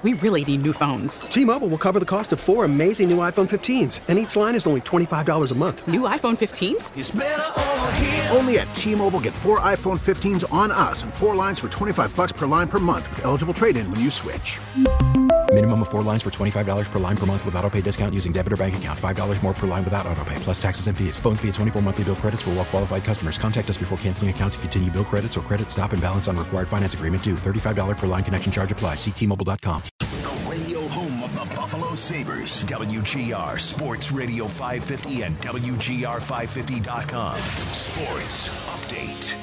We really need new phones. T-Mobile will cover the cost of 4 amazing new iPhone 15s, and each line is only $25 a month. New iPhone 15s? It's better over here. Only at T-Mobile, get 4 iPhone 15s on us and 4 lines for $25 per line per month with eligible trade-in when you switch. Minimum of 4 lines for $25 per line per month with autopay discount using debit or bank account. $5 more per line without autopay, plus taxes and fees. Phone fee at 24 monthly bill credits for well-qualified customers. Contact us before canceling account to continue bill credits or credit stop and balance on required finance agreement due. $35 per line connection charge applies. See T-Mobile.com. The radio home of the Buffalo Sabres. WGR Sports Radio 550 and WGR550.com. Sports Update.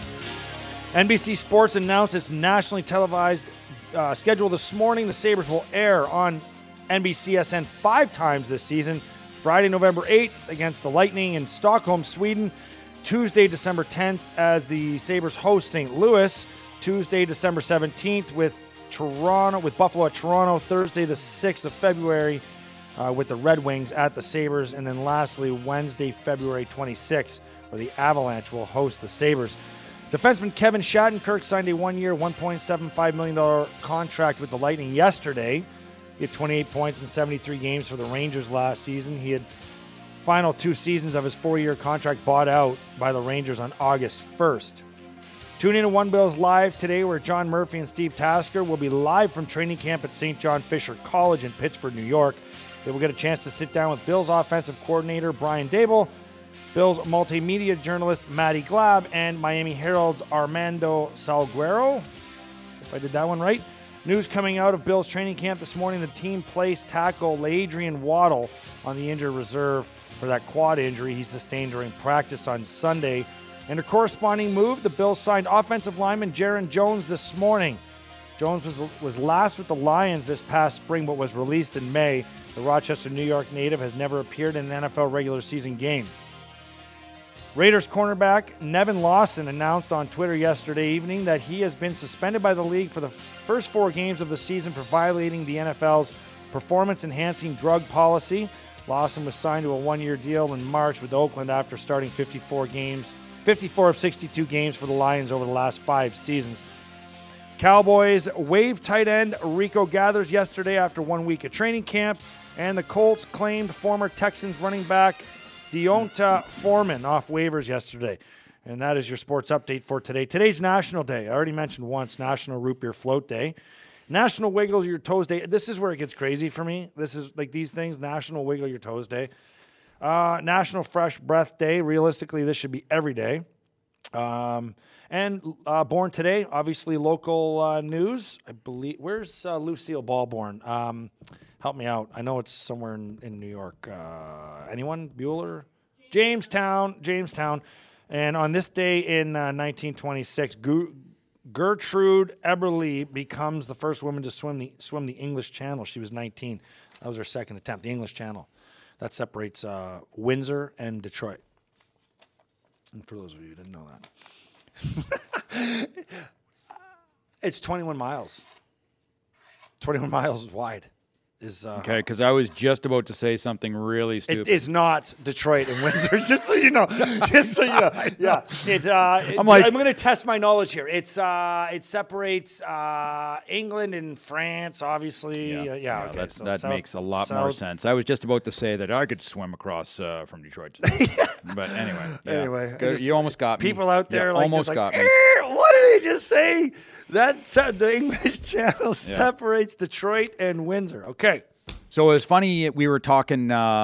NBC Sports announced its nationally televised schedule this morning. The Sabres will air on NBCSN 5 times this season. Friday, November 8th against the Lightning in Stockholm, Sweden. Tuesday, December 10th as the Sabres host St. Louis. Tuesday, December 17th with Buffalo at Toronto. Thursday, the 6th of February with the Red Wings at the Sabres. And then lastly, Wednesday, February 26th, where the Avalanche will host the Sabres. Defenseman Kevin Shattenkirk signed a 1-year, $1.75 million contract with the Lightning yesterday. He had 28 points in 73 games for the Rangers last season. He had final 2 seasons of his 4-year contract bought out by the Rangers on August 1st. Tune in to One Bills Live today, where John Murphy and Steve Tasker will be live from training camp at St. John Fisher College in Pittsford, New York. They will get a chance to sit down with Bills offensive coordinator Brian Daboll, Bills multimedia journalist Matty Glab, and Miami Herald's Armando Salguero. If I did that one right. News coming out of Bills training camp this morning, the team placed tackle LaAdrian Waddle on the injured reserve for that quad injury he sustained during practice on Sunday. In a corresponding move, the Bills signed offensive lineman Jaron Jones this morning. Jones was last with the Lions this past spring, but was released in May. The Rochester, New York native has never appeared in an NFL regular season game. Raiders cornerback Nevin Lawson announced on Twitter yesterday evening that he has been suspended by the league for the first 4 games of the season for violating the NFL's performance-enhancing drug policy. Lawson was signed to a 1-year deal in March with Oakland after starting 54 of 62 games for the Lions over the last 5 seasons. Cowboys waived tight end Rico Gathers yesterday after 1 week of training camp, and the Colts claimed former Texans running back Deonta Foreman off waivers yesterday. And that is your sports update for today. Today's National Day. I already mentioned once, National Root Beer Float Day. National Wiggle Your Toes Day. This is where it gets crazy for me. This is like these things. National Wiggle Your Toes Day. National Fresh Breath Day. Realistically, this should be every day. And born today, obviously local news. I believe. Where's Lucille Ball born? Help me out. I know it's somewhere in New York. Anyone? Bueller? Jamestown. And on this day in 1926, Gertrude Eberle becomes the first woman to swim the English Channel. She was 19. That was her second attempt. The English Channel. That separates Windsor and Detroit. And for those of you who didn't know that. It's 21 miles. 21 miles wide. Okay, because I was just about to say something really stupid. It is not Detroit and Windsor, just so you know. Yeah, I'm going to test my knowledge here. It separates England and France, obviously. Yeah, okay. That makes a lot more sense. I was just about to say that I could swim across from Detroit to but anyway, you almost got me. People out there almost got me. What did he just say? The English Channel separates Detroit and Windsor. Okay. So it was funny. We were talking,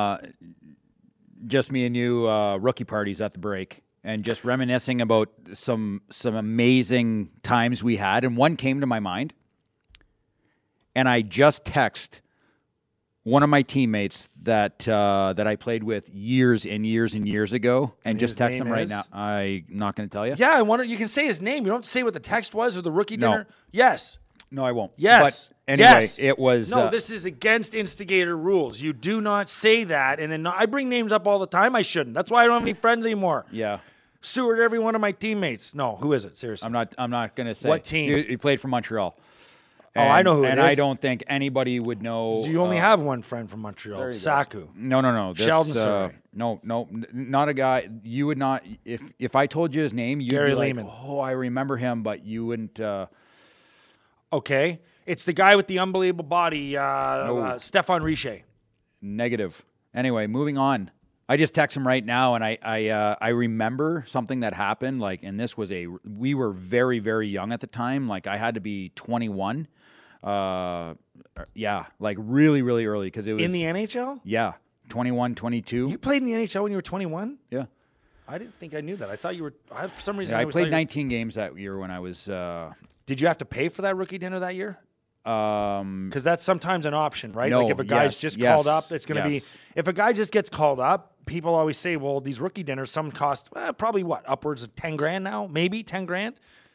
just me and you, rookie parties at the break, and just reminiscing about some amazing times we had. And one came to my mind, and I just texted one of my teammates that I played with years and years and years ago, and just text him right now. I'm not going to tell you. Yeah, I wonder. You can say his name. You don't have to say what the text was or the rookie dinner. Yes. No, I won't. Yes. But anyway, yes. It was. No, this is against instigator rules. You do not say that, and then I bring names up all the time. I shouldn't. That's why I don't have any friends anymore. Yeah. Seward, every one of my teammates. No, who is it? Seriously. I'm not going to say. What team? He played for Montreal. And, I know who it is. And I don't think anybody would know. You only have one friend from Montreal, Saku. No. Sheldon Surrey. No, not a guy. You would not. If I told you his name, you'd Gary be like, Lehman. oh, I remember him, but you wouldn't. Okay. It's the guy with the unbelievable body, Stéphane Richer. Negative. Anyway, moving on. I just text him right now, and I remember something that happened. Like, and this was we were very, very young at the time. Like, I had to be 21. Yeah, like really, really early because it was in the NHL. Yeah, 21, 22. You played in the NHL when you were 21. Yeah. I didn't think I knew that. I thought you were. For some reason, Yeah, I played thought 19 games that year when I was. Did you have to pay for that rookie dinner that year? Because that's sometimes an option, right? No, like if a guy's just called up, it's going to be. yes. If a guy just gets called up, people always say, "Well, these rookie dinners, some cost probably what upwards of $10,000 now, maybe $10,000."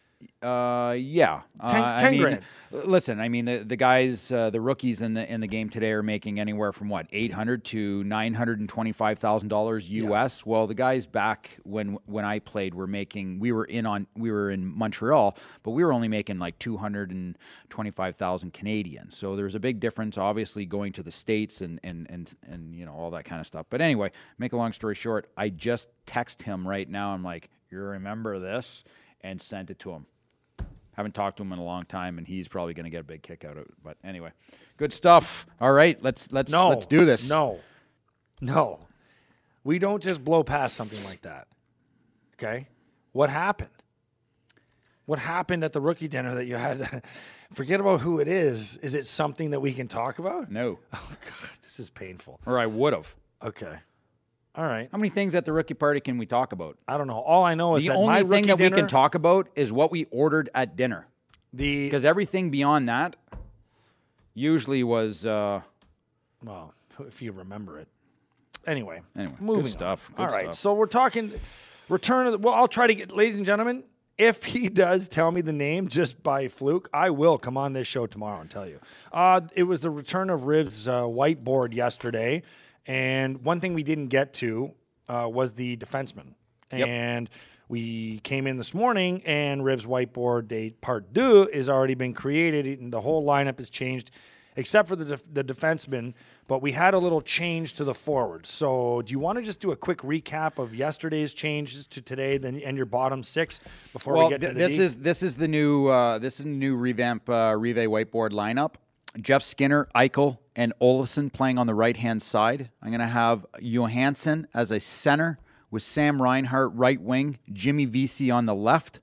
Yeah. 10 grand. Listen, I mean the guys, the rookies in the game today are making anywhere from what $800 to $925,000 US. Well, the guys back when I played were making. We were in Montreal, but we were only making like 225,000 Canadian. So there's a big difference, obviously, going to the States and you know all that kind of stuff. But anyway, make a long story short, I just text him right now. I'm like, you remember this? And sent it to him. Haven't talked to him in a long time, and he's probably going to get a big kick out of it. But anyway, good stuff. All right, let's do this. No, we don't just blow past something like that. Okay, what happened? What happened at the rookie dinner that you had? Forget about who it is. Is it something that we can talk about? No. Oh God, this is painful. Or I would have. Okay. All right. How many things at the rookie party can we talk about? I don't know. All I know is the that only my thing rookie that dinner, we can talk about is what we ordered at dinner. Because everything beyond that usually was. Well, if you remember it. Anyway, moving good stuff. On. Good All right. stuff. So we're talking return of. Well, I'll try to get, ladies and gentlemen. If he does tell me the name just by fluke, I will come on this show tomorrow and tell you. It was the return of Riv's whiteboard yesterday. And one thing we didn't get to was the defenseman. Yep. And we came in this morning, and Riv's whiteboard day part 2 has already been created, and the whole lineup has changed, except for the defenseman. But we had a little change to the forwards. So do you want to just do a quick recap of yesterday's changes to today, and your bottom 6 before we get to the this is the new revamp Rive whiteboard lineup. Jeff Skinner, Eichel, and Olofsson playing on the right-hand side. I'm going to have Johansson as a center with Sam Reinhart right wing, Jimmy Vesey on the left,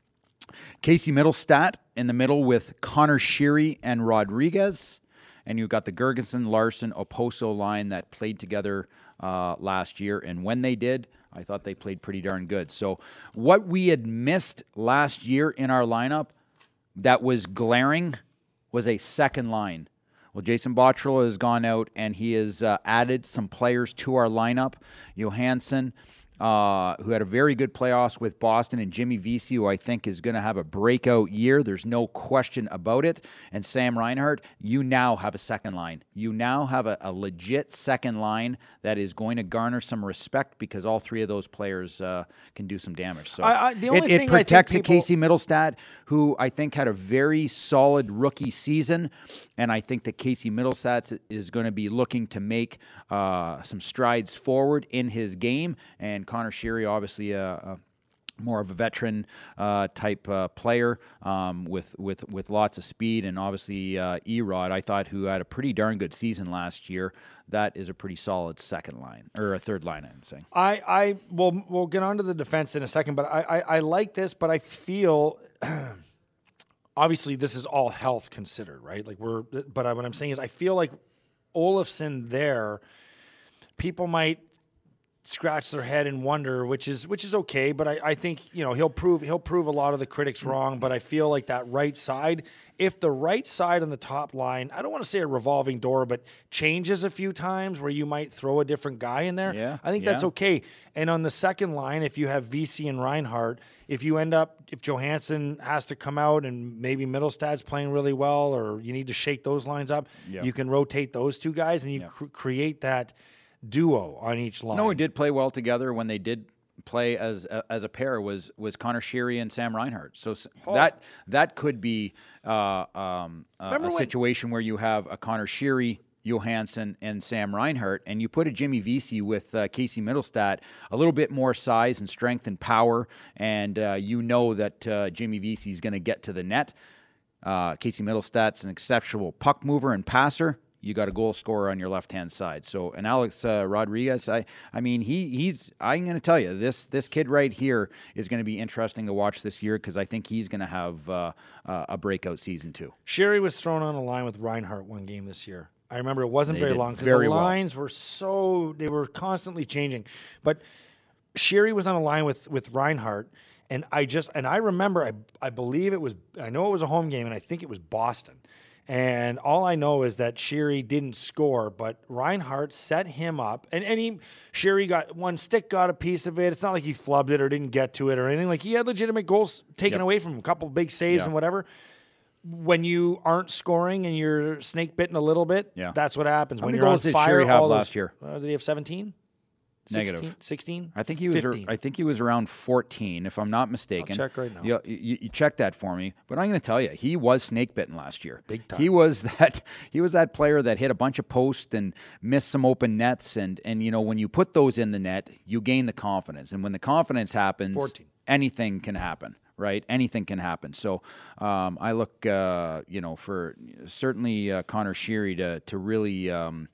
Casey Middlestat in the middle with Connor Sheary and Rodriguez, and you've got the Gergensen, Larson, Oposo line that played together last year, and when they did, I thought they played pretty darn good. So what we had missed last year in our lineup that was glaring was a second line. Well, Jason Botterill has gone out and he has added some players to our lineup. Johansson, who had a very good playoffs with Boston, and Jimmy Vesey, who I think is going to have a breakout year. There's no question about it. And Sam Reinhart, you now have a second line. You now have a legit second line that is going to garner some respect because all 3 of those players can do some damage. So it protects a Casey Middlestat, who I think had a very solid rookie season. And I think that Casey Middlestat is going to be looking to make some strides forward in his game. And Connor Sheary, obviously more of a veteran type player with lots of speed, and obviously Erod, I thought, who had a pretty darn good season last year. That is a pretty solid second line, or a third line, I'm saying. We'll get on to the defense in a second, but I like this, but I feel obviously this is all health considered, right? But what I'm saying is I feel like Olofsson there, people might scratch their head and wonder, which is okay, but I think he'll prove a lot of the critics wrong. But I feel like that right side, if the right side on the top line, I don't want to say a revolving door, but changes a few times where you might throw a different guy in there, I think that's okay. And on the second line, if you have Vesey and Reinhart, if Johansson has to come out and maybe Middlestat's playing really well, or you need to shake those lines up, you can rotate those 2 guys and you create that duo on each line. No, we did play well together when they did play as a pair was Connor Sheary and Sam Reinhart. So that could be a situation where you have a Connor Sheary, Johansson, and Sam Reinhart, and you put a Jimmy Vesey with Casey Middlestat, a little bit more size and strength and power, and that Jimmy Vesey is going to get to the net. Casey Middlestat's an exceptional puck mover and passer. You got a goal scorer on your left-hand side. So, and Alex Rodriguez, I mean, I'm going to tell you, this kid right here is going to be interesting to watch this year because I think he's going to have a breakout season too. Sherry was thrown on a line with Reinhart one game this year. I remember it wasn't They very did long because very the well. lines were they were constantly changing. But Sherry was on a line with Reinhart, and I remember, I believe it was, I know it was a home game, and I think it was Boston. And all I know is that Sherry didn't score, but Reinhart set him up. And Sherry got one stick, got a piece of it. It's not like he flubbed it or didn't get to it or anything. Like, he had legitimate goals taken away from him, a couple of big saves and whatever. When you aren't scoring and you're snake bitten a little bit, that's what happens. How When many you're on goals did fire, Sherry have all last year? Did he have 17? Negative. 16? I think he was. 15. I think he was around 14, if I'm not mistaken. I'll check right now. You check that for me. But I'm going to tell you, he was snake bitten last year. Big time. He was that player that hit a bunch of posts and missed some open nets. And when you put those in the net, you gain the confidence. And when the confidence happens, 14. anything can happen. Right, anything can happen. So I look, for certainly Connor Sherry to really.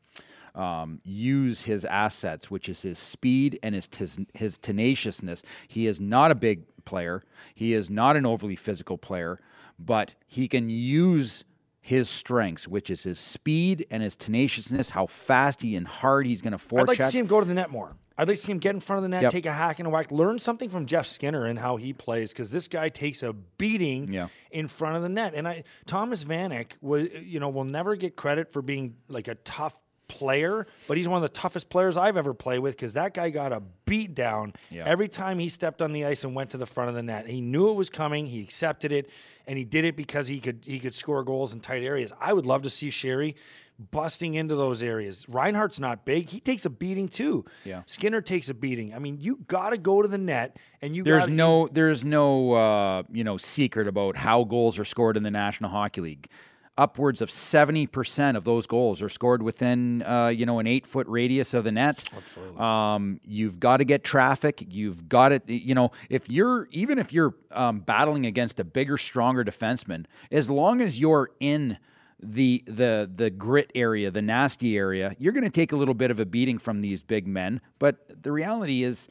Use his assets, which is his speed and his tenaciousness. He is not a big player. He is not an overly physical player, but he can use his strengths, which is his speed and his tenaciousness, how fast and hard he's going to forecheck. I'd like to see him go to the net more. I'd like to see him get in front of the net, Yep. take a hack and a whack, learn something from Jeff Skinner and how he plays, because this guy takes a beating in front of the net. And Thomas Vanek will never get credit for being like a tough player, but he's one of the toughest players I've ever played with, because that guy got a beat down every time he stepped on the ice and went to the front of the net. He knew it was coming, he accepted it, and he did it because he could score goals in tight areas. I would love to see Sherry busting into those areas. Reinhardt's not big. He takes a beating too. Yeah. Skinner takes a beating. I mean, you got to go to the net, and There's no secret about how goals are scored in the National Hockey League. Upwards of 70% of those goals are scored within, an 8-foot radius of the net. Absolutely. You've got to get traffic. You've got it. If you're battling against a bigger, stronger defenseman, as long as you're in the grit area, the nasty area, you're going to take a little bit of a beating from these big men. But the reality is,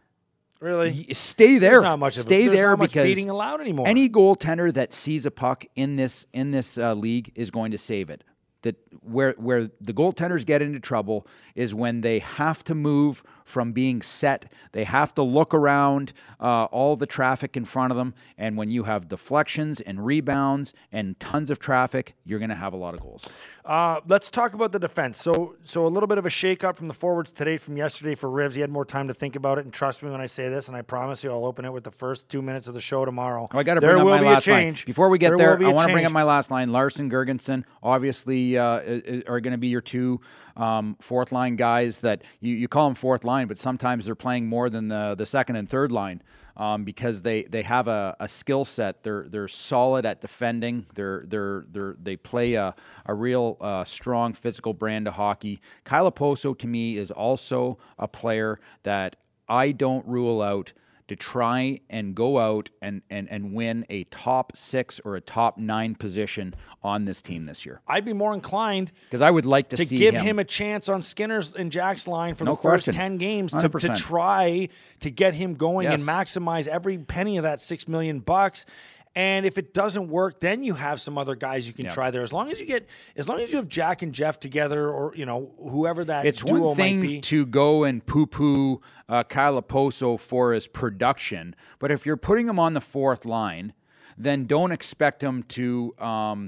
really, stay there. There's not much of stay there's there not much because beating allowed anymore. Any goaltender that sees a puck in this league is going to save it. That where the goaltenders get into trouble is when they have to move from being set. They have to look around all the traffic in front of them, and when you have deflections and rebounds and tons of traffic, you're going to have a lot of goals. Let's talk about the defense. So a little bit of a shake-up from the forwards today from yesterday for Rivs. He had more time to think about it, and trust me when I say this, and I promise you I'll open it with the first 2 minutes of the show tomorrow. Oh, I got to bring up my last line. Before we get there, I want to bring up my last line. Larson, Gergensen, obviously are going to be your two fourth-line guys that you call them fourth line, but sometimes they're playing more than the second and third line. Because they have a skill set. They're solid at defending. They play a real strong physical brand of hockey. Kyle Oposo to me is also a player that I don't rule out to try and go out and win a top 6 or a top 9 position on this team this year. I'd be more inclined because I would like to see give him a chance on Skinner's and Jack's line for the first 10 games to try to get him going and maximize every penny of that $6 million. And if it doesn't work, then you have some other guys you can try there. As long as you have Jack and Jeff together, or whoever that it's duo one thing might be. To go and poo-poo Kyle Oposo for his production, but if you're putting him on the fourth line, then don't expect him to earn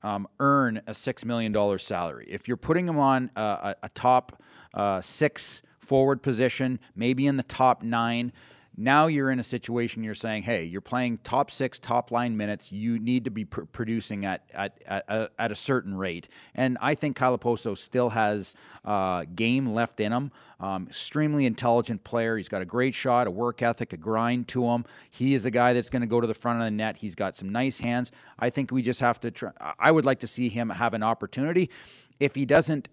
a $6 million salary. If you're putting him on a top 6 forward position, maybe in the top 9. Now you're in a situation you're saying, hey, you're playing top 6, top line minutes. You need to be producing at a certain rate. And I think Kyle Oposo still has game left in him. Extremely intelligent player. He's got a great shot, a work ethic, a grind to him. He is a guy that's going to go to the front of the net. He's got some nice hands. I think we just have to try. I would like to see him have an opportunity. if he doesn't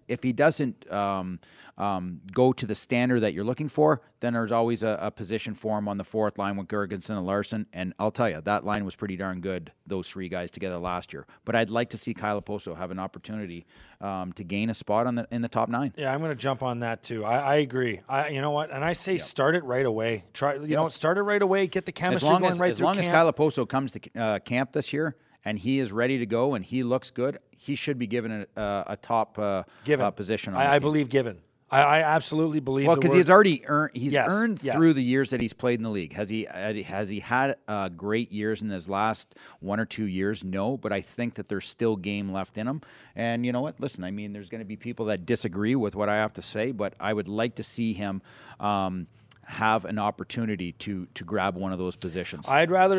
go to the standard that you're looking for, then there's always a position for him on the fourth line with Gergensen and Larson. And I'll tell you, that line was pretty darn good, those three guys together last year. But I'd like to see Kyle Okposo have an opportunity to gain a spot in the top 9. Yeah, I'm going to jump on that too. I agree. You know what? And I say start it right away. Start it right away. Get the chemistry going right through camp. As long as Kyle Okposo comes to camp this year and he is ready to go and he looks good, he should be given a top position on I believe given. I absolutely believe. Well, because he's already earned. He's earned yes. through the years that he's played in the league. Has he had great years in his last 1 or 2 years? No, but I think that there's still game left in him. And you know what? Listen, I mean, there's going to be people that disagree with what I have to say, but I would like to see him have an opportunity to grab one of those positions. I'd rather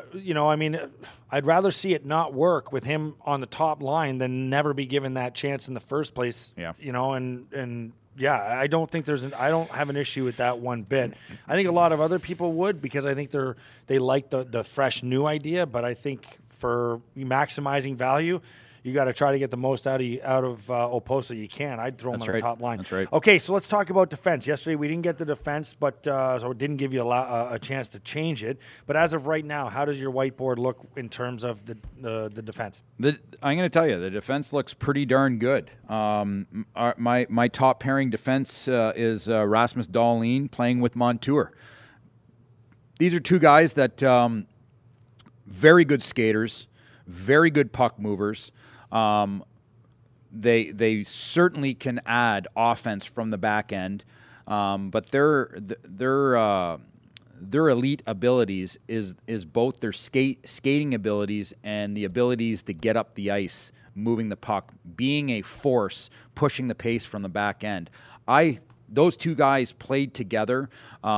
see it not work with him on the top line than never be given that chance in the first place. Yeah. Yeah, I don't think I don't have an issue with that one bit. I think a lot of other people would, because I think they like the fresh new idea. But I think for maximizing value, you got to try to get the most out of Okposo you can. I'd throw him on the top line. That's right. Okay, so let's talk about defense. Yesterday we didn't get the defense, but so it didn't give you a chance to change it. But as of right now, how does your whiteboard look in terms of the defense? I'm going to tell you, the defense looks pretty darn good. My top pairing defense is Rasmus Dahlin playing with Montour. These are two guys that very good skaters, very good puck movers. They certainly can add offense from the back end, but their elite abilities is both their skating abilities and the abilities to get up the ice, moving the puck, being a force, pushing the pace from the back end. Those two guys played together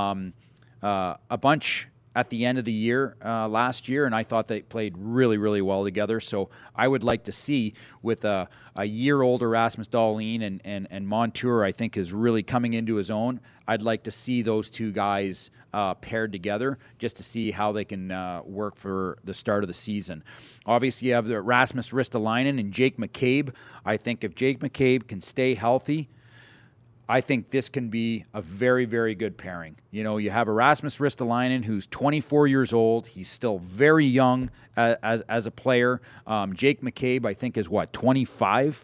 a bunch at the end of the year last year, and I thought they played really, really well together. So I would like to see, with a year older Rasmus Dahlin and Montour, I think is really coming into his own. I'd like to see those two guys paired together just to see how they can work for the start of the season. Obviously, you have the Rasmus Ristolainen and Jake McCabe. I think if Jake McCabe can stay healthy, I think this can be a very, very good pairing. You know, you have Rasmus Ristolainen, who's 24 years old. He's still very young as a player. Jake McCabe, I think, is 25?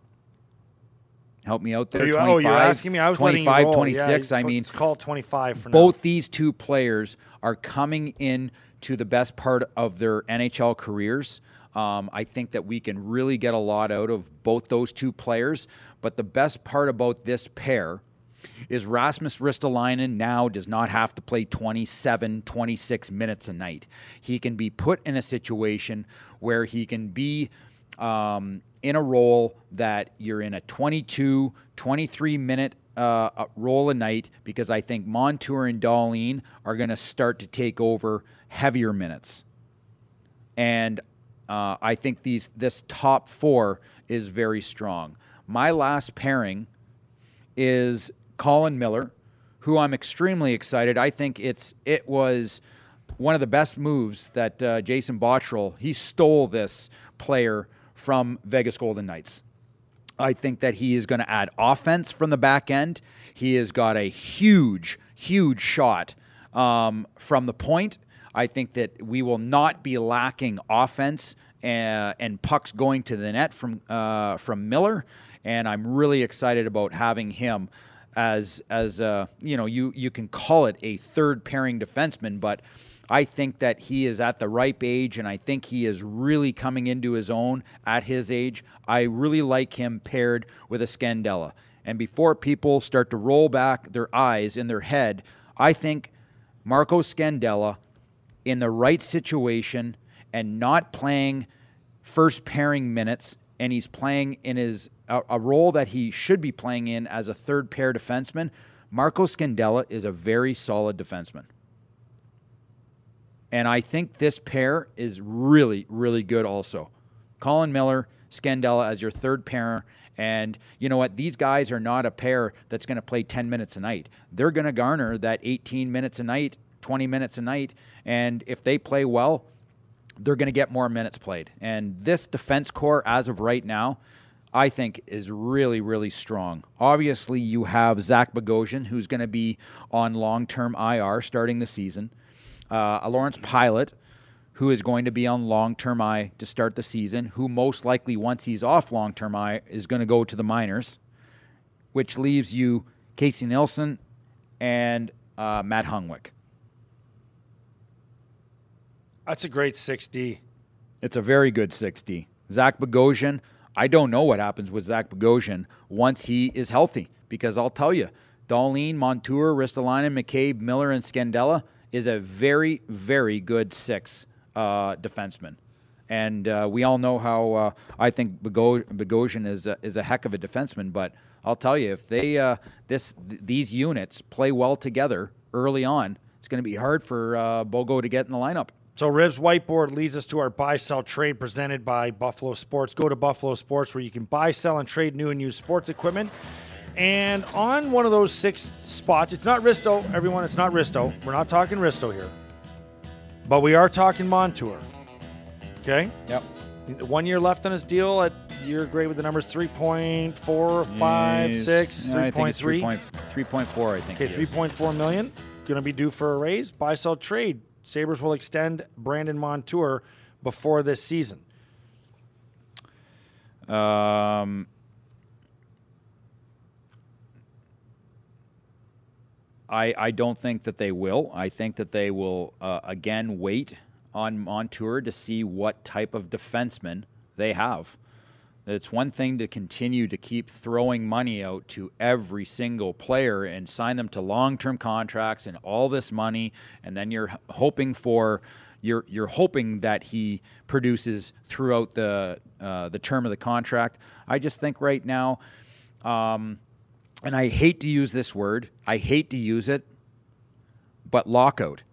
Help me out there. 25, you're asking me? I was 25, 26. Yeah, I mean, it's called 25 for now. Both these two players are coming in to the best part of their NHL careers. I think that we can really get a lot out of both those two players. But the best part about this pair is Rasmus Ristolainen now does not have to play 27, 26 minutes a night. He can be put in a situation where he can be in a role that you're in a 22, 23-minute role a night, because I think Montour and Dahlin are going to start to take over heavier minutes. And I think this top four is very strong. My last pairing is Colin Miller, who I'm extremely excited. I think it was one of the best moves that Jason Botterill, he stole this player from Vegas Golden Knights. I think that he is going to add offense from the back end. He has got a huge, huge shot from the point. I think that we will not be lacking offense and pucks going to the net from Miller, and I'm really excited about having him as you can call it a third pairing defenseman, but I think that he is at the ripe age, and I think he is really coming into his own at his age. I really like him paired with a Scandella. And before people start to roll back their eyes in their head, I think Marco Scandella, in the right situation and not playing first pairing minutes, and he's playing in a role that he should be playing in as a third pair defenseman, Marco Scandella is a very solid defenseman. And I think this pair is really, really good also. Colin Miller, Scandella as your third pair. And you know what? These guys are not a pair that's going to play 10 minutes a night. They're going to garner that 18 minutes a night, 20 minutes a night. And if they play well, they're going to get more minutes played. And this defense core, as of right now, I think, is really, really strong. Obviously, you have Zach Bogosian, who's going to be on long-term IR starting the season. Lawrence Pilot, who is going to be on long-term I to start the season, who most likely, once he's off long-term I, is going to go to the minors, which leaves you Casey Nielsen and Matt Hungwick. That's a great 6D. It's a very good 6D. Zach Bogosian, I don't know what happens with Zach Bogosian once he is healthy, because I'll tell you, Dahlin, Montour, Ristolainen, McCabe, Miller, and Scandella is a very, very good 6 defenseman. And we all know how I think Bogosian is a heck of a defenseman, but I'll tell you, if they these units play well together early on, it's going to be hard for Bogo to get in the lineup. So Riv's whiteboard leads us to our buy-sell trade presented by Buffalo Sports. Go to Buffalo Sports where you can buy, sell, and trade new and used sports equipment. And on one of those 6 spots, it's not Risto, everyone, it's not Risto. We're not talking Risto here. But we are talking Montour. Okay? Yep. 1 year left on his deal. You're great with the numbers, 3.4, 5, 6, 3.3. I think it's 3.4, I think. Okay, 3.4 million. Going to be due for a raise. Buy, sell, trade. Sabres will extend Brandon Montour before this season. I don't think that they will. I think that they will, again, wait on Montour to see what type of defenseman they have. It's one thing to continue to keep throwing money out to every single player and sign them to long-term contracts and all this money, and then you're hoping that he produces throughout the term of the contract. I just think right now, and I hate to use this word, I hate to use it, but lockout.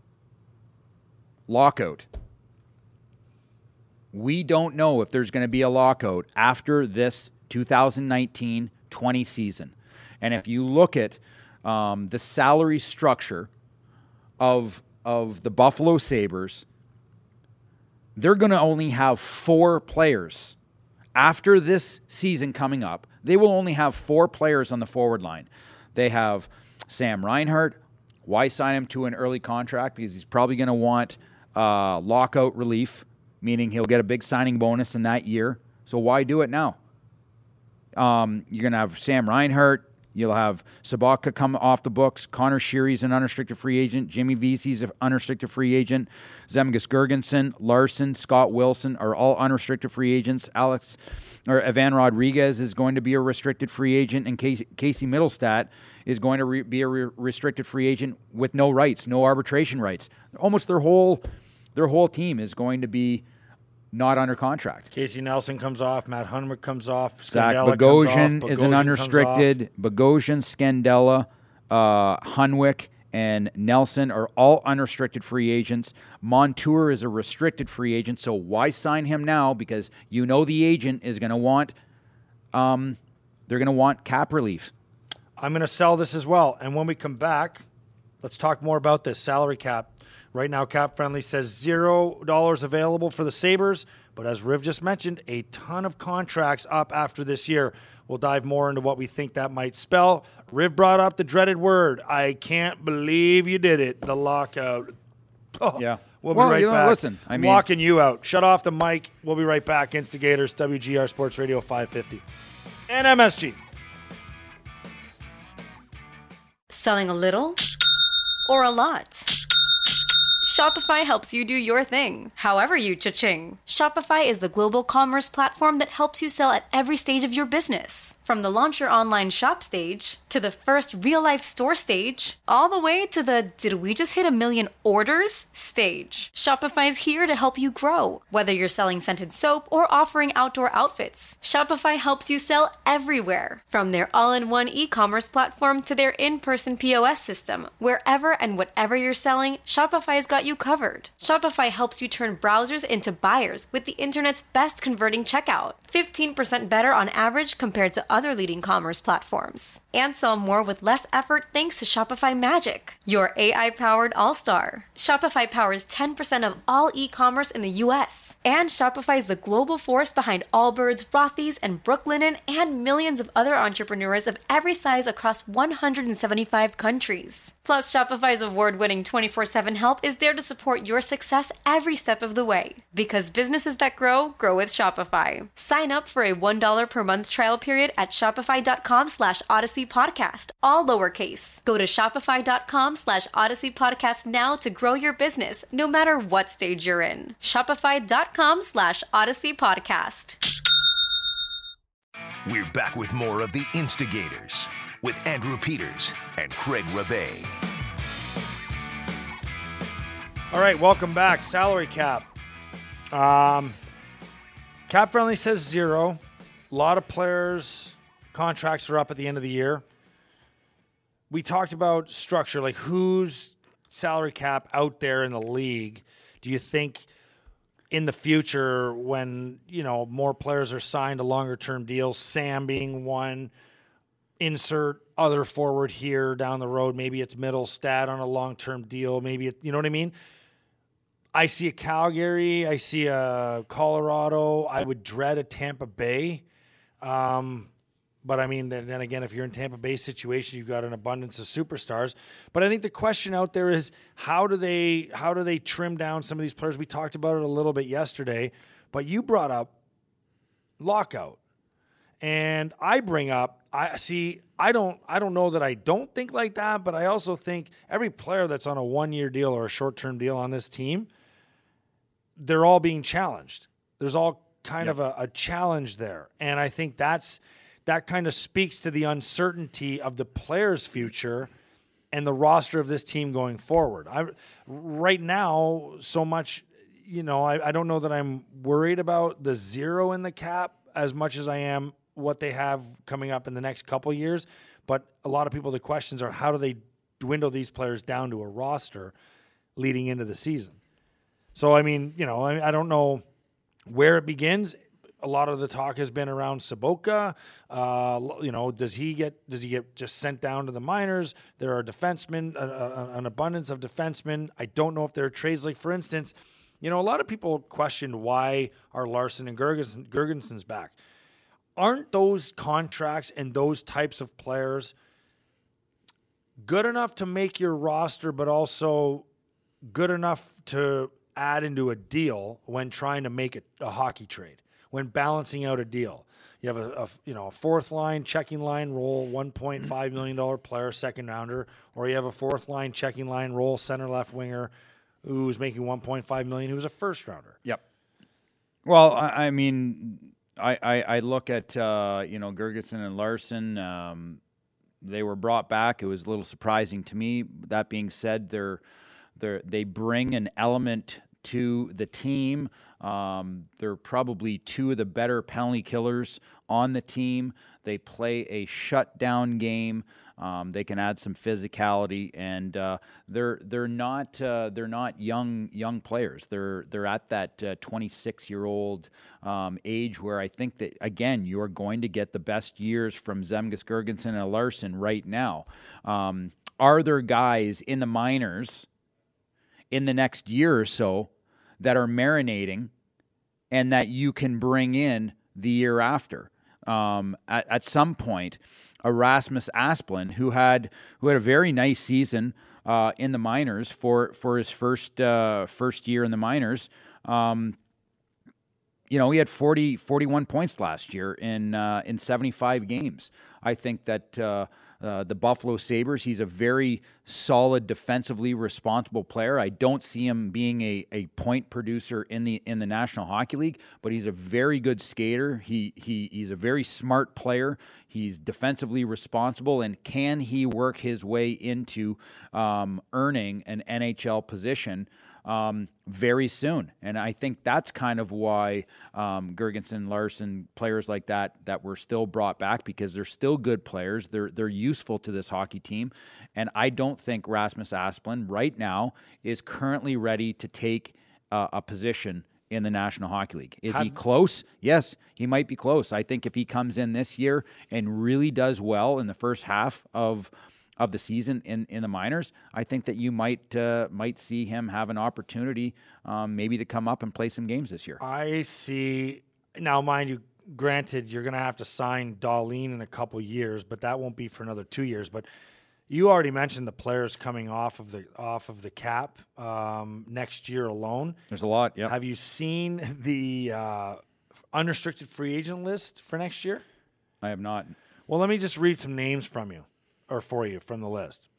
We don't know if there's going to be a lockout after this 2019-20 season. And if you look at the salary structure of the Buffalo Sabres, they're going to only have 4 players. After this season coming up, they will only have 4 players on the forward line. They have Sam Reinhart. Why sign him to an early contract? Because he's probably going to want lockout relief, meaning he'll get a big signing bonus in that year. So why do it now? You're going to have Sam Reinhart. You'll have Sabatka come off the books. Connor Sheary's an unrestricted free agent. Jimmy Vesey's an unrestricted free agent. Zemgus Girgensson, Larson, Scott Wilson are all unrestricted free agents. Evan Rodriguez is going to be a restricted free agent, and Casey Middlestat is going to be a restricted free agent with no rights, no arbitration rights. Almost their whole team is going to be not under contract. Casey Nelson comes off. Matt Hunwick comes off. Zach Bogosian is an unrestricted. Bogosian, Scandella, Hunwick, and Nelson are all unrestricted free agents. Montour is a restricted free agent, so why sign him now? Because you know the agent is going to want they're going to want cap relief. I'm going to sell this as well. And when we come back, let's talk more about this salary cap. Right now, Cap Friendly says $0 available for the Sabres, but as Riv just mentioned, a ton of contracts up after this year. We'll dive more into what we think that might spell. Riv brought up the dreaded word. I can't believe you did it. The lockout. Oh, yeah. We'll be right back. Listen, I'm locking you out. Shut off the mic. We'll be right back. Instigators, WGR Sports Radio 550. And MSG. Selling a little or a lot? Shopify helps you do your thing, however you cha-ching. Shopify is the global commerce platform that helps you sell at every stage of your business. From the launch your online shop stage, to the first real-life store stage, all the way to the did we just hit 1 million orders stage. Shopify's here to help you grow. Whether you're selling scented soap or offering outdoor outfits, Shopify helps you sell everywhere. From their all-in-one e-commerce platform to their in-person POS system, wherever and whatever you're selling, Shopify's got you covered. Shopify helps you turn browsers into buyers with the internet's best converting checkout. 15% better on average compared to other leading commerce platforms. And sell more with less effort thanks to Shopify Magic, your AI-powered all-star. Shopify powers 10% of all e-commerce in the U.S. And Shopify is the global force behind Allbirds, Rothy's, and Brooklinen, and millions of other entrepreneurs of every size across 175 countries. Plus, Shopify's award-winning 24/7 help is there to support your success every step of the way. Because businesses that grow, grow with Shopify. Sign up for a $1 per month trial period at shopify.com/Odyssey Podcast, all lowercase. Go to shopify.com/Odyssey Podcast now to grow your business, no matter what stage you're in. Shopify.com/Odyssey Podcast. We're back with more of The Instigators with Andrew Peters and Craig Rabe. All right, welcome back. Salary cap. Cap Friendly says 0. A lot of players' contracts are up at the end of the year. We talked about structure, like who's salary cap out there in the league. Do you think in the future when, more players are signed to longer-term deals, Sam being one, insert other forward here down the road, maybe it's Middlestad on a long-term deal, maybe you know what I mean? I see a Calgary, I see a Colorado, I would dread a Tampa Bay. But I mean, then again, if you're in Tampa Bay situation, you've got an abundance of superstars. But I think the question out there is how do they trim down some of these players? We talked about it a little bit yesterday, but you brought up lockout. And I bring up, I don't know that I don't think like that, but I also think every player that's on a 1-year deal or a short-term deal on this team, they're all being challenged. There's all kind of a challenge there. And I think that kind of speaks to the uncertainty of the player's future and the roster of this team going forward. Right now, so much, I don't know that I'm worried about the 0 in the cap as much as I am what they have coming up in the next couple years. But a lot of people, the questions are how do they dwindle these players down to a roster leading into the season? So, I mean, I don't know where it begins. A lot of the talk has been around Saboka. Does he get just sent down to the minors? There are defensemen, an abundance of defensemen. I don't know if there are trades. Like, for instance, a lot of people questioned why are Larson and Gergensen's back. Aren't those contracts and those types of players good enough to make your roster, but also good enough to add into a deal when trying to make a hockey trade? When balancing out a deal, you have a fourth line checking line role, $1.5 million player, second rounder, or you have a fourth line checking line role, center left winger, who's making $1.5 million, who's a first rounder. Yep. Well, I mean, I look at Gergensen and Larson. They were brought back. It was a little surprising to me. That being said, they bring an element to the team. They're probably 2 of the better penalty killers on the team. They play a shutdown game. They can add some physicality, and they're not young players. They're at that 26-year-old age where I think that again you're going to get the best years from Zemgus Girgensson and Larson right now. Are there guys in the minors in the next year or so that are marinating and that you can bring in the year after? At some point, Erasmus Asplund, who had a very nice season in the minors for his first year in the minors. He had 41 points last year in 75 games. I think that the Buffalo Sabres, he's a very solid, defensively responsible player. I don't see him being a point producer in the National Hockey League, but he's a very good skater. He's a very smart player. He's defensively responsible, and can he work his way into earning an NHL position very soon. And I think that's kind of why Girgensons, Larson, players like that were still brought back, because they're still good players. They're useful to this hockey team. And I don't think Rasmus Asplund right now is currently ready to take a position in the National Hockey League. Is he close? Yes, he might be close. I think if he comes in this year and really does well in the first half of the season in the minors, I think that you might see him have an opportunity maybe to come up and play some games this year. I see. Now, mind you, granted, you're going to have to sign Dahlin in a couple years, but that won't be for another 2 years. But you already mentioned the players coming off of the cap next year alone. There's a lot. Yeah. Have you seen the unrestricted free agent list for next year? I have not. Well, let me just read some names for you from the list.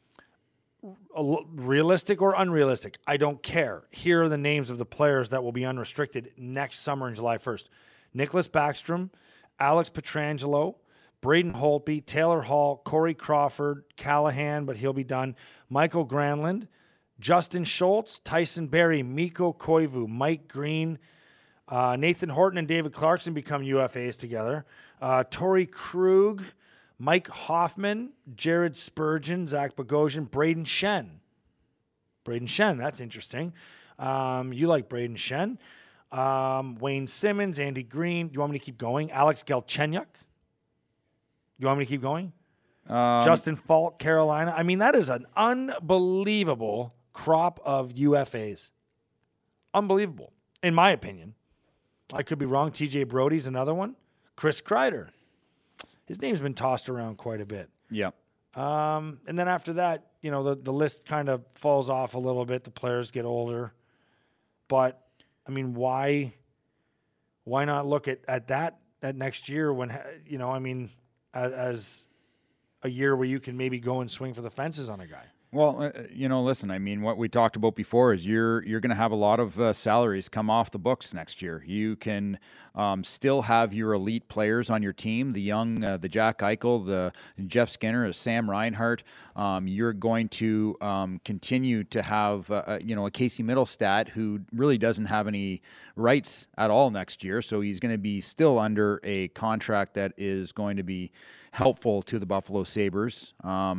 Realistic or unrealistic, I don't care. Here are the names of the players that will be unrestricted next summer on July 1st. Nicholas Backstrom, Alex Pietrangelo, Braden Holtby, Taylor Hall, Corey Crawford, Callahan, but he'll be done, Michael Granlund, Justin Schultz, Tyson Barrie, Mikko Koivu, Mike Green, Nathan Horton and David Clarkson become UFAs together, Torrey Krug, Mike Hoffman, Jared Spurgeon, Zach Bogosian, Braden Shen. That's interesting. You like Braden Shen. Wayne Simmons, Andy Green. Do you want me to keep going? Alex Galchenyuk. Do you want me to keep going? Justin Falk, Carolina. I mean, that is an unbelievable crop of UFAs. Unbelievable, in my opinion. I could be wrong. TJ Brody's another one. Chris Kreider. His name's been tossed around quite a bit. Yeah. And then after that, the list kind of falls off a little bit. The players get older. But, I mean, why not look at that at next year when, as a year where you can maybe go and swing for the fences on a guy? Well, listen, I mean, what we talked about before is you're going to have a lot of salaries come off the books next year. You can still have your elite players on your team, the young, the Jack Eichel, the Jeff Skinner, the Sam Reinhart. You're going to continue to have, a Casey Middlestat who really doesn't have any rights at all next year. So he's going to be still under a contract that is going to be helpful to the Buffalo Sabres.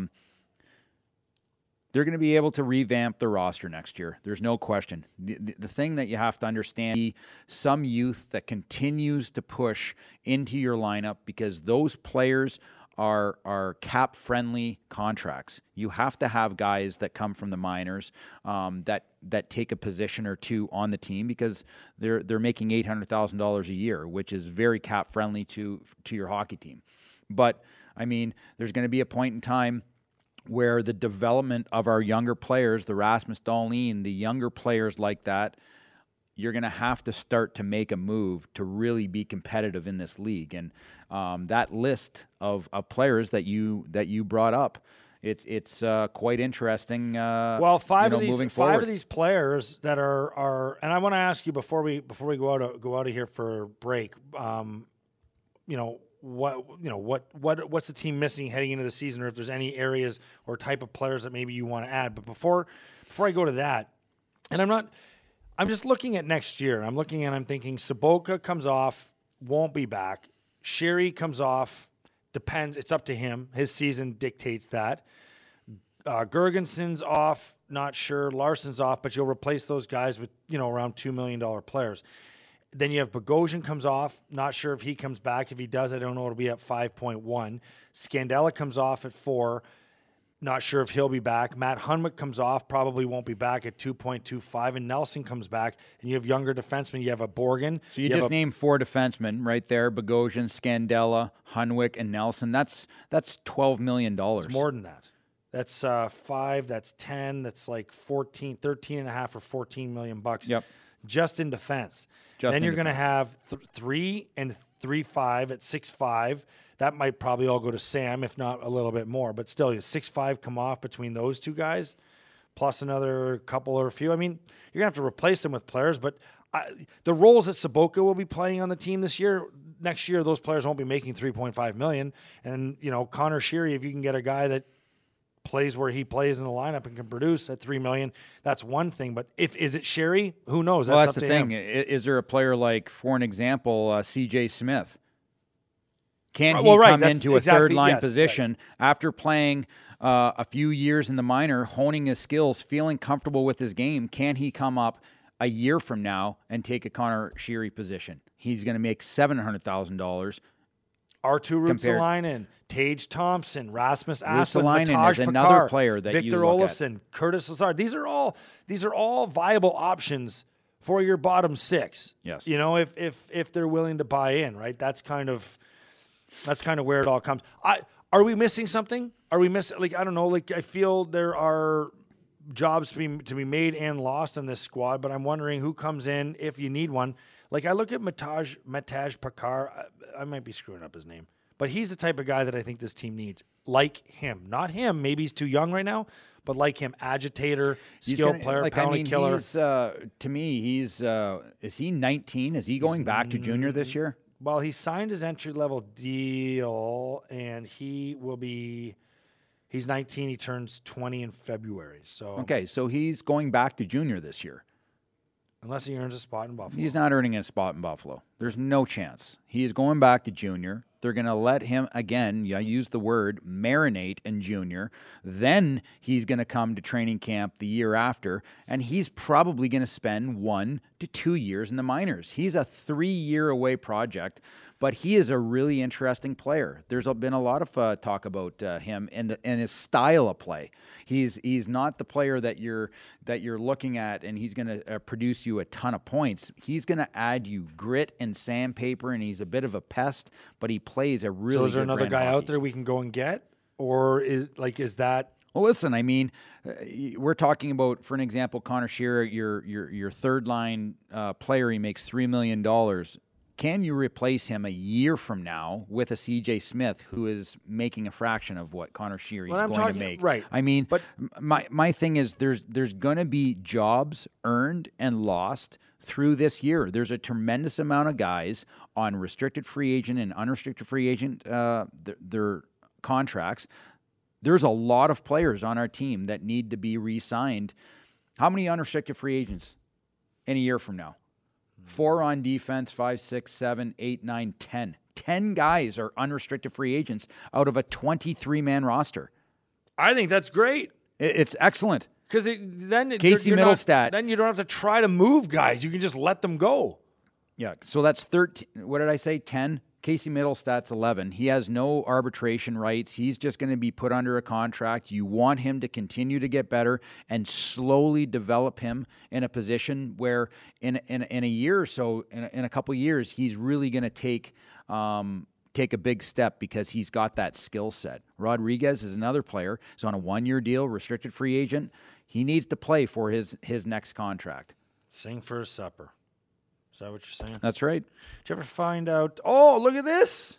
They're going to be able to revamp the roster next year. There's no question. The thing that you have to understand, some youth that continues to push into your lineup because those players are cap-friendly contracts. You have to have guys that come from the minors that take a position or two on the team because they're making $800,000 a year, which is very cap-friendly to your hockey team. But, I mean, there's going to be a point in time where the development of our younger players, the Rasmus Dahlin, the younger players like that, you're going to have to start to make a move to really be competitive in this league. And that list of players that you brought up, it's quite interesting. Well, five of these players that are, and I want to ask you before we go out of here for break, what's the team missing heading into the season, or if there's any areas or type of players that maybe you want to add. But before I go to that, and I'm just looking at next year. I'm thinking Sobotka comes off, won't be back. Sherry comes off, depends. It's up to him. His season dictates that. Girgensons off, not sure. Larson's off, but you'll replace those guys with, around $2 million players. Then you have Bogosian comes off. Not sure if he comes back. If he does, I don't know. It'll be at 5.1. Scandella comes off at 4. Not sure if he'll be back. Matt Hunwick comes off. Probably won't be back at 2.25. And Nelson comes back. And you have younger defensemen. You have a Borgen. So you just named 4 defensemen right there. Bogosian, Scandella, Hunwick, and Nelson. That's $12 million. It's more than that. That's 5. That's 10. That's like 13 and a half or $14 million bucks. Yep. Just in defense. Then you're going to have 3 and 3.5 at 6.5. That might probably all go to Sam, if not a little bit more. But still, 6.5 come off between those two guys, plus another couple or a few. I mean, you're going to have to replace them with players. But the roles that Sobotka will be playing on the team next year, those players won't be making $3.5 million. And, Connor Sheary, if you can get a guy that plays where he plays in the lineup and can produce at $3 million, that's one thing. But is it Sherry? Who knows? Well, that's the up to thing. him. Is there a player like, for an example, C.J. Smith? Can he Well, right, come that's into a exactly- third line yes, position after playing a few years in the minor, honing his skills, feeling comfortable with his game? Can he come up a year from now and take a Connor Sheary position? He's going to make $700,000. R2 Ruotsalainen, Tage Thompson, Rasmus Asplund, Ruotsalainen Mataj is another Pekar, player that Victor you look at. Olofsson, Curtis Lazar. These are all viable options for your bottom six. Yes. You know, if they're willing to buy in, right? That's kind of where it all comes. Are we missing something? Are we missing, like, I don't know, like, I feel there are jobs to be made and lost in this squad, but I'm wondering who comes in if you need one. Like, I look at Mataj Pekar. I might be screwing up his name, but he's the type of guy that I think this team needs. Like him. Not him. Maybe he's too young right now, but like him. Agitator, skilled player, penalty killer. He's, to me, is he 19? Is he going back to junior this year? Well, he signed his entry-level deal, and he's 19. He turns 20 in February. So Okay, so he's going back to junior this year. unless he earns a spot in Buffalo. He's not earning a spot in Buffalo. There's no chance. He is going back to junior. They're going to let him, again, I use the word, marinate in junior. Then he's going to come to training camp the year after, and he's probably going to spend 1 to 2 years in the minors. He's a 3-year-away project, but he is a really interesting player. There's been a lot of talk about him and his style of play. He's not the player that you're looking at, and he's going to produce you a ton of points. He's going to add you grit and sandpaper, and he's a bit of a pest, but he plays a really. So is there good another brand guy of out hockey. there we can go and get, or is that? Well, listen, I mean, we're talking about, for an example, Connor Shearer, your third line player. He makes $3 million. Can you replace him a year from now with a C.J. Smith who is making a fraction of what Connor Shearer is going to make? Right. I mean, but my thing is there's going to be jobs earned and lost through this year. There's a tremendous amount of guys on restricted free agent and unrestricted free agent their contracts. There's a lot of players on our team that need to be re-signed. How many unrestricted free agents in a year from now? 4 on defense, 5, 6, 7, 8, 9, 10. 10 guys are unrestricted free agents out of a 23-man roster. I think that's great. It's excellent. Because then Casey Middlestat. Then you don't have to try to move guys. You can just let them go. Yeah, so that's 13. What did I say? 10? Casey Middlestat's 11. He has no arbitration rights. He's just going to be put under a contract. You want him to continue to get better and slowly develop him in a position where in a year or so, in a couple of years, he's really going to take a big step because he's got that skill set. Rodriguez is another player. He's on a 1-year deal, restricted free agent. He needs to play for his next contract. Sing for his supper. Is that what you're saying? That's right. Did you ever find out? Oh, look at this.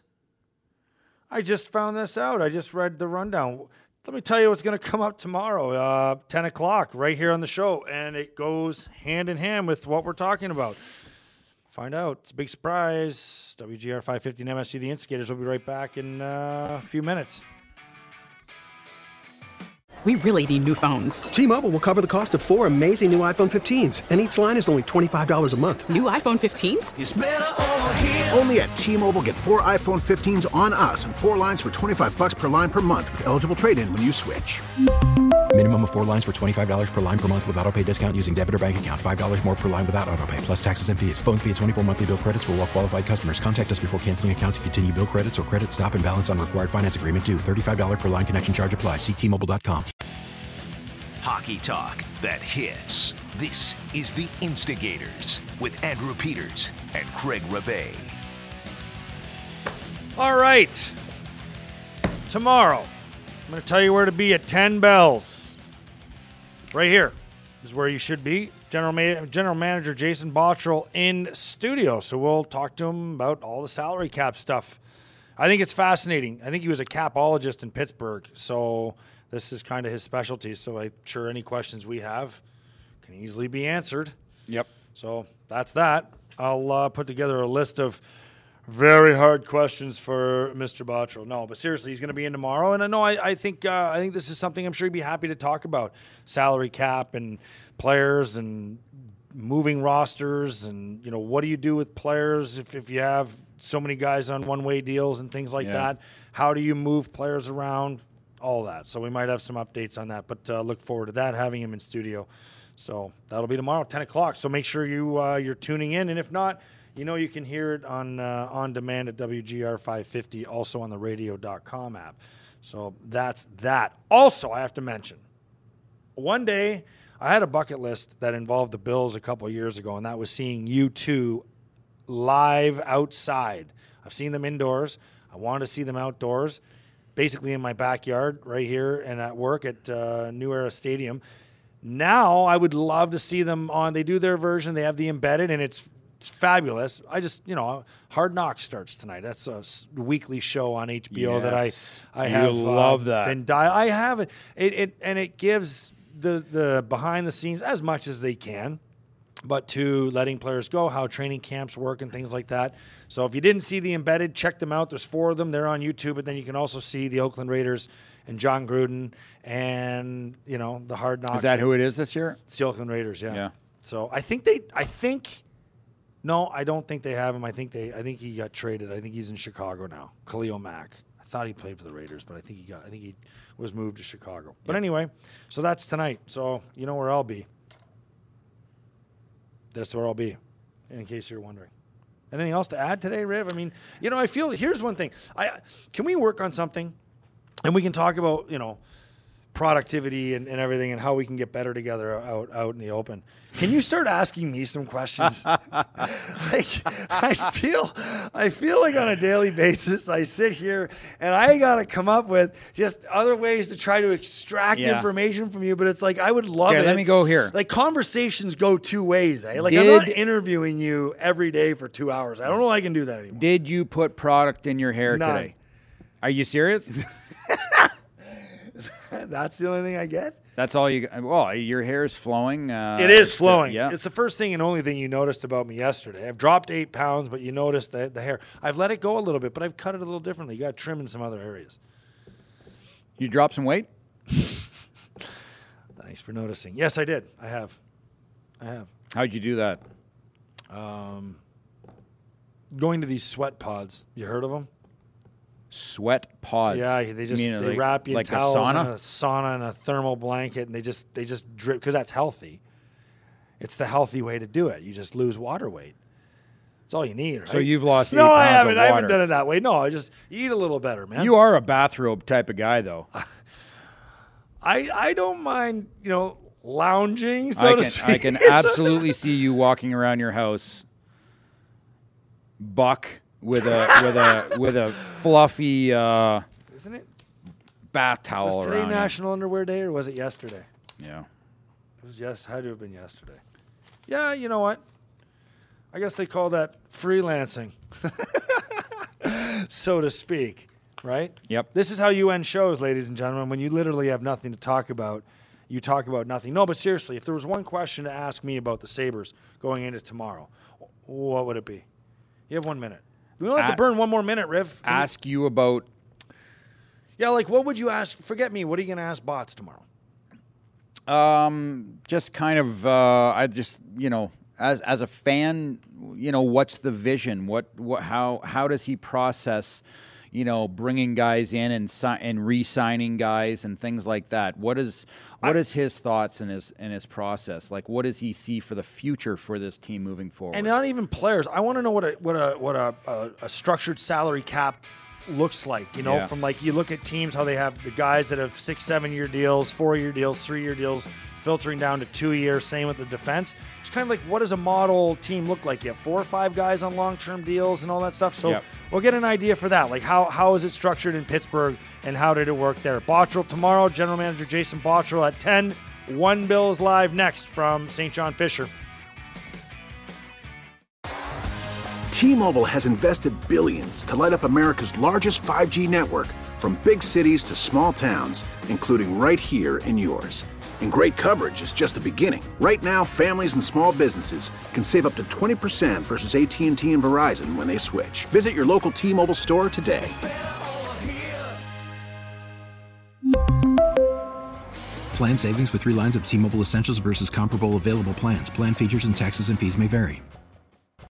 I just found this out. I just read the rundown. Let me tell you what's going to come up tomorrow, 10 o'clock, right here on the show. And it goes hand in hand with what we're talking about. Find out. It's a big surprise. WGR 550 and MSG The Instigators will be right back in a few minutes. We really need new phones. T-Mobile will cover the cost of 4 amazing new iPhone 15s, and each line is only $25 a month. New iPhone 15s? It's better over here. Only at T-Mobile, get 4 iPhone 15s on us and 4 lines for $25 per line per month with eligible trade-in when you switch. Minimum of 4 lines for $25 per line per month with autopay discount using debit or bank account. $5 more per line without autopay, plus taxes and fees. Phone fee at 24 monthly bill credits for well-qualified customers. Contact us before canceling account to continue bill credits or credit stop and balance on required finance agreement due. $35 per line connection charge applies. See T-Mobile.com. Hockey talk that hits. This is The Instigators with Andrew Peters and Craig Reve. All right. Tomorrow, I'm going to tell you where to be at 10 bells. Right here is where you should be. General Manager Jason Bottrell in studio. So we'll talk to him about all the salary cap stuff. I think it's fascinating. I think he was a capologist in Pittsburgh. So this is kind of his specialty. So I'm sure any questions we have can easily be answered. Yep. So that's that. I'll put together a list of Very hard questions for Mr. Bottrell. No, but seriously, he's going to be in tomorrow, and I think this is something I'm sure he'd be happy to talk about: salary cap and players and moving rosters, and what do you do with players if you have so many guys on one-way deals and things like that? How do you move players around? All that. So we might have some updates on that, but look forward to that, having him in studio. So that'll be tomorrow, 10 o'clock. So make sure you're tuning in, and if not, you can hear it on demand at WGR 550, also on the radio.com app. So that's that. Also, I have to mention, one day I had a bucket list that involved the Bills a couple of years ago, and that was seeing U2 live outside. I've seen them indoors. I wanted to see them outdoors, basically in my backyard right here and at work at New Era Stadium. Now I would love to see them on. They do their version. They have the embedded, and it's fabulous. I just, Hard Knocks starts tonight. That's a weekly show on HBO that I have. You love that. I have it. It gives the behind the scenes as much as they can, but to letting players go, how training camps work and things like that. So if you didn't see the embedded, check them out. There's 4 of them. They're on YouTube, but then you can also see the Oakland Raiders and John Gruden and, the Hard Knocks. Is that who it is this year? It's the Oakland Raiders, yeah. So no, I don't think they have him. I think he got traded. I think he's in Chicago now. Khalil Mack. I thought he played for the Raiders, but I think he was moved to Chicago. But anyway, so that's tonight. So you know where I'll be. That's where I'll be, in case you're wondering. Anything else to add today, Riv? I mean, I feel, here's one thing. Can we work on something? And we can talk about, productivity and everything and how we can get better together out in the open. Can you start asking me some questions? I feel like on a daily basis I sit here and I got to come up with just other ways to try to extract information from you, but it's like I would love it. Let me go here. Like conversations go 2 ways. Like I'm not interviewing you every day for 2 hours. I don't know if I can do that anymore. Did you put product in your hair today? Are you serious? That's the only thing I get? That's all you – well, your hair is flowing. It is flowing. Yeah. It's the first thing and only thing you noticed about me yesterday. I've dropped 8 pounds, but you noticed the hair. I've let it go a little bit, but I've cut it a little differently. You got to trim in some other areas. You dropped some weight? Thanks for noticing. Yes, I did. I have. How'd you do that? Going to these sweat pods. You heard of them? Sweat pods. Yeah, they wrap you in like towels a sauna? and a sauna and a thermal blanket, and they just drip because that's healthy. It's the healthy way to do it. You just lose water weight. That's all you need, right? So you've lost 8 No, pounds I haven't. of I water. haven't done it that way. No, you eat a little better, man. You are a bathrobe type of guy, though. I don't mind, lounging, so to speak. I can absolutely see you walking around your house, buck with a fluffy Isn't it? bath towel Was around. today National Underwear Day or was it yesterday? Yeah. It was had to have been yesterday. Yeah, you know what? I guess they call that freelancing, so to speak, right? Yep. This is how you end shows, ladies and gentlemen. When you literally have nothing to talk about, you talk about nothing. No, but seriously, if there was one question to ask me about the Sabres going into tomorrow, what would it be? You have 1 minute. We only have to burn 1 more minute, Riv. Ask you about... Yeah, like what would you ask? Forget me. What are you going to ask Bots tomorrow? Just kind of, I just, as a fan, what's the vision? How does he process, bringing guys in and re-signing guys and things like that? What is his thoughts and his process? Like, what does he see for the future for this team moving forward? And not even players. I want to know what a structured salary cap looks like, from like you look at teams, how they have the guys that have 6-7 year deals, 4-year deals, 3-year deals, filtering down to 2 years, same with the defense. It's kind of like, what does a model team look like? You have 4 or 5 guys on long-term deals and all that stuff. So we'll get an idea for that. Like how is it structured in Pittsburgh and how did it work there? Bottrell tomorrow, General Manager Jason Bottrell at 10. One Bills Live next from St. John Fisher. T-Mobile has invested billions to light up America's largest 5G network, from big cities to small towns, including right here in yours. And great coverage is just the beginning. Right now, families and small businesses can save up to 20% versus AT&T and Verizon when they switch. Visit your local T-Mobile store today. Plan savings with 3 lines of T-Mobile Essentials versus comparable available plans. Plan features and taxes and fees may vary.